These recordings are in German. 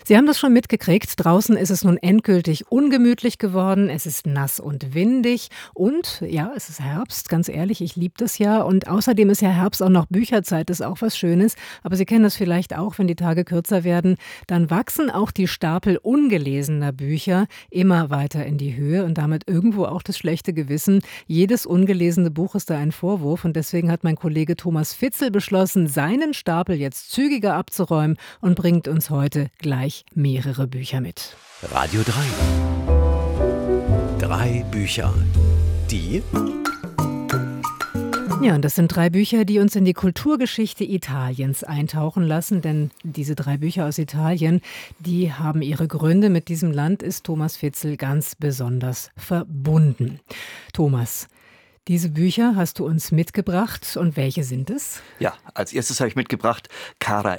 Sie haben das schon mitgekriegt. Draußen ist es nun endgültig ungemütlich geworden. Es ist nass und windig. Und ja, es ist Herbst. Ganz ehrlich, ich liebe das ja. Und außerdem ist ja Herbst auch noch Bücherzeit. Das ist auch was Schönes. Aber Sie kennen das vielleicht auch, wenn die Tage kürzer werden. Dann wachsen auch die Stapel ungelesener Bücher immer weiter in die Höhe. Und damit irgendwo auch das schlechte Gewissen. Jedes ungelesene Buch ist da ein Vorwurf. Und deswegen hat mein Kollege Thomas Fitzel beschlossen, seinen Stapel jetzt zügiger abzuräumen und bringt uns heute gleich mehrere Bücher mit. Radio 3. 3 Bücher. Die? Ja, und das sind 3 Bücher, die uns in die Kulturgeschichte Italiens eintauchen lassen. Denn diese 3 Bücher aus Italien, die haben ihre Gründe. Mit diesem Land ist Thomas Fitzel ganz besonders verbunden. Thomas, diese Bücher hast du uns mitgebracht. Und welche sind es? Ja, als erstes habe ich mitgebracht Cara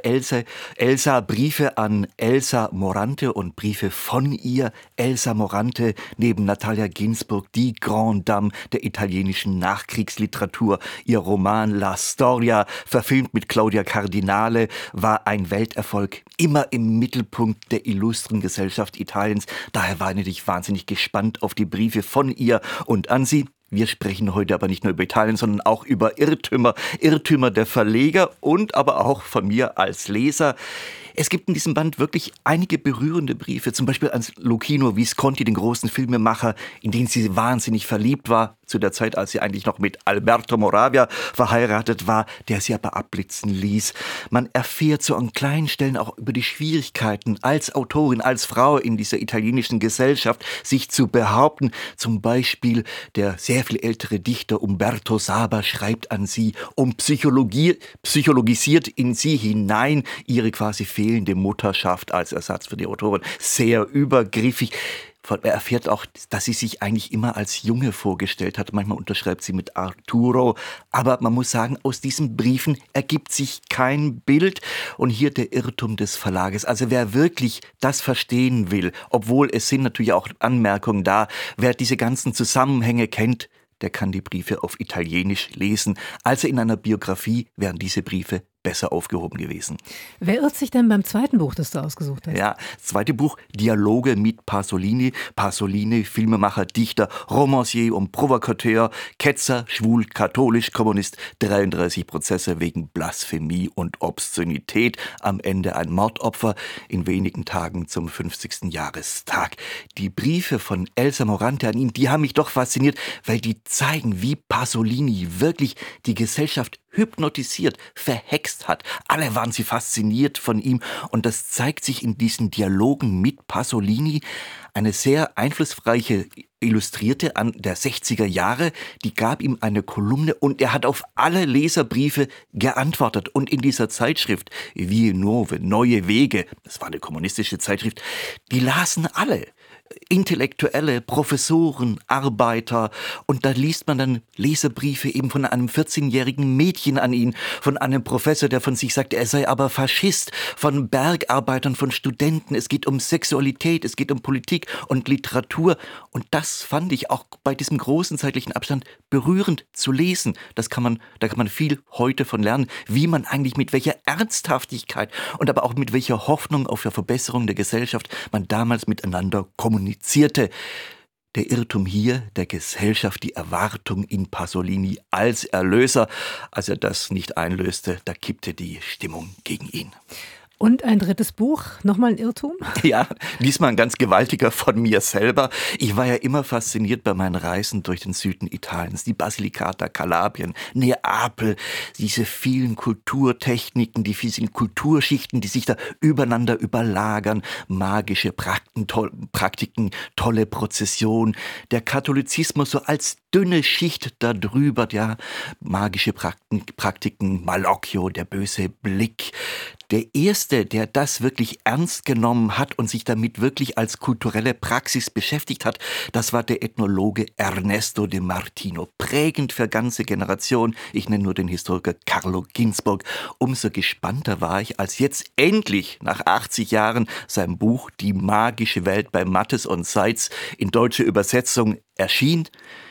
Elsa, Briefe an Elsa Morante und Briefe von ihr. Elsa Morante, neben Natalia Ginzburg, die Grande Dame der italienischen Nachkriegsliteratur. Ihr Roman La Storia, verfilmt mit Claudia Cardinale, war ein Welterfolg, immer im Mittelpunkt der illustren Gesellschaft Italiens. Daher war ich wahnsinnig gespannt auf die Briefe von ihr und an sie. Wir sprechen heute aber nicht nur über Italien, sondern auch über Irrtümer der Verleger und aber auch von mir als Leser. Es gibt in diesem Band wirklich einige berührende Briefe, zum Beispiel an Luchino Visconti, den großen Filmemacher, in den sie wahnsinnig verliebt war, zu der Zeit, als sie eigentlich noch mit Alberto Moravia verheiratet war, der sie aber abblitzen ließ. Man erfährt so an kleinen Stellen auch über die Schwierigkeiten als Autorin, als Frau in dieser italienischen Gesellschaft, sich zu behaupten. Zum Beispiel der sehr viel ältere Dichter Umberto Saba schreibt an sie und psychologisiert in sie hinein ihre quasi fehlende Mutterschaft als Ersatz für die Autorin. Sehr übergriffig. Er erfährt auch, dass sie sich eigentlich immer als Junge vorgestellt hat. Manchmal unterschreibt sie mit Arturo. Aber man muss sagen, aus diesen Briefen ergibt sich kein Bild. Und hier der Irrtum des Verlages. Also wer wirklich das verstehen will, obwohl es sind natürlich auch Anmerkungen da, wer diese ganzen Zusammenhänge kennt, der kann die Briefe auf Italienisch lesen. Also in einer Biografie wären diese Briefe besser aufgehoben gewesen. Wer irrt sich denn beim zweiten Buch, das du ausgesucht hast? Ja, das zweite Buch, Dialoge mit Pasolini. Pasolini, Filmemacher, Dichter, Romancier und Provokateur, Ketzer, schwul, katholisch, Kommunist, 33 Prozesse wegen Blasphemie und Obszönität. Am Ende ein Mordopfer, in wenigen Tagen zum 50. Jahrestag. Die Briefe von Elsa Morante an ihn, die haben mich doch fasziniert, weil die zeigen, wie Pasolini wirklich die Gesellschaft hypnotisiert, verhext hat. Alle waren sie fasziniert von ihm und das zeigt sich in diesen Dialogen mit Pasolini. Eine sehr einflussreiche Illustrierte an der 60er Jahre, die gab ihm eine Kolumne und er hat auf alle Leserbriefe geantwortet. Und in dieser Zeitschrift, Vie Nuove, Neue Wege, das war eine kommunistische Zeitschrift, die lasen alle. Intellektuelle, Professoren, Arbeiter und da liest man dann Leserbriefe eben von einem 14-jährigen Mädchen an ihn, von einem Professor, der von sich sagt, er sei aber Faschist, von Bergarbeitern, von Studenten, es geht um Sexualität, es geht um Politik und Literatur und das fand ich auch bei diesem großen zeitlichen Abstand berührend zu lesen. Da kann man viel heute von lernen, wie man eigentlich mit welcher Ernsthaftigkeit und aber auch mit welcher Hoffnung auf die Verbesserung der Gesellschaft man damals miteinander kommunizierte. Der Irrtum hier der Gesellschaft, die Erwartung in Pasolini als Erlöser. Als er das nicht einlöste, da kippte die Stimmung gegen ihn. Und ein drittes Buch, nochmal ein Irrtum? Ja, diesmal ein ganz gewaltiger von mir selber. Ich war ja immer fasziniert bei meinen Reisen durch den Süden Italiens, die Basilicata, Kalabrien, Neapel, diese vielen Kulturtechniken, die vielen Kulturschichten, die sich da übereinander überlagern, magische Praktiken, tolle Prozession, der Katholizismus so als dünne Schicht darüber, ja, magische Praktiken, Malocchio, der böse Blick. Der erste, der das wirklich ernst genommen hat und sich damit wirklich als kulturelle Praxis beschäftigt hat, das war der Ethnologe Ernesto de Martino. Prägend für ganze Generationen. Ich nenne nur den Historiker Carlo Ginzburg. Umso gespannter war ich, als jetzt endlich nach 80 Jahren sein Buch Die magische Welt bei Mattes und Seitz in deutscher Übersetzung erschien.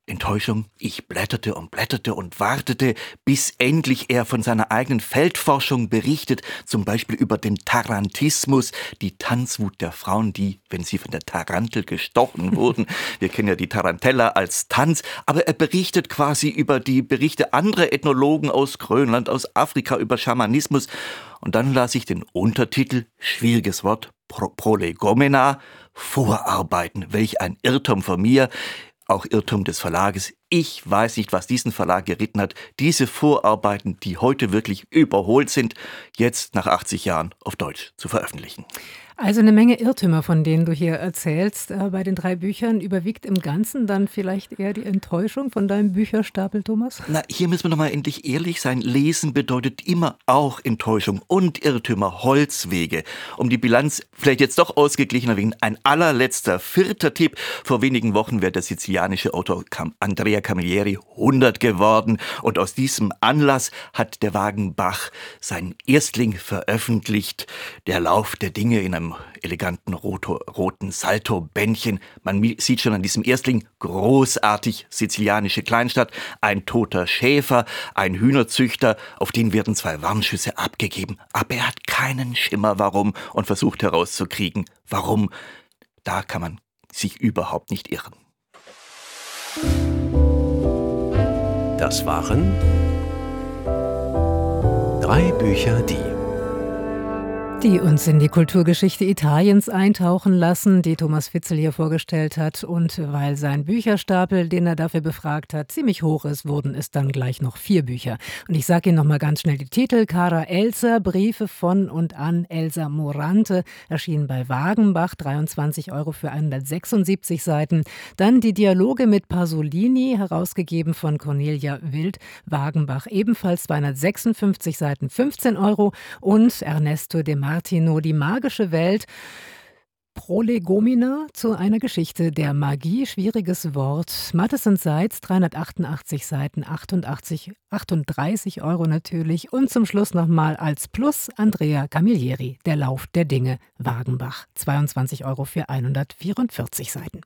Enttäuschung, ich blätterte und wartete, bis endlich er von seiner eigenen Feldforschung berichtet, zum Beispiel über den Tarantismus, die Tanzwut der Frauen, die, wenn sie von der Tarantel gestochen wurden, wir kennen ja die Tarantella als Tanz, aber er berichtet quasi über die Berichte anderer Ethnologen aus Grönland, aus Afrika, über Schamanismus. Und dann las ich den Untertitel, schwieriges Wort, Prolegomena, Vorarbeiten, welch ein Irrtum von mir. Auch Irrtum des Verlages. Ich weiß nicht, was diesen Verlag geritten hat, diese Vorarbeiten, die heute wirklich überholt sind, jetzt nach 80 Jahren auf Deutsch zu veröffentlichen. Also eine Menge Irrtümer, von denen du hier erzählst. Bei den 3 Büchern überwiegt im Ganzen dann vielleicht eher die Enttäuschung von deinem Bücherstapel, Thomas? Na, hier müssen wir noch mal endlich ehrlich sein. Lesen bedeutet immer auch Enttäuschung und Irrtümer, Holzwege. Um die Bilanz vielleicht jetzt doch ausgeglichener wegen ein allerletzter 4. Tipp. Vor wenigen Wochen wäre der sizilianische Autor Andrea Camilleri 100 geworden. Und aus diesem Anlass hat der Wagenbach seinen Erstling veröffentlicht. Der Lauf der Dinge in einem eleganten roten Salto-Bändchen. Man sieht schon an diesem Erstling großartig sizilianische Kleinstadt, ein toter Schäfer, ein Hühnerzüchter, auf den werden 2 Warnschüsse abgegeben. Aber er hat keinen Schimmer warum und versucht herauszukriegen, warum. Da kann man sich überhaupt nicht irren. Das waren 3 Bücher, die uns in die Kulturgeschichte Italiens eintauchen lassen, die Thomas Fitzel hier vorgestellt hat. Und weil sein Bücherstapel, den er dafür befragt hat, ziemlich hoch ist, wurden es dann gleich noch 4 Bücher. Und ich sage Ihnen noch mal ganz schnell die Titel. Cara Elsa, Briefe von und an Elsa Morante, erschienen bei Wagenbach, 23 € für 176 Seiten. Dann die Dialoge mit Pasolini, herausgegeben von Cornelia Wild, Wagenbach, ebenfalls 256 Seiten, 15 €. Und Ernesto de Martino, die magische Welt, Prolegomena, zu einer Geschichte der Magie, schwieriges Wort. Mattes und Seitz, 388 Seiten, 38 € natürlich. Und zum Schluss nochmal als Plus Andrea Camilleri, Der Lauf der Dinge, Wagenbach, 22 € für 144 Seiten.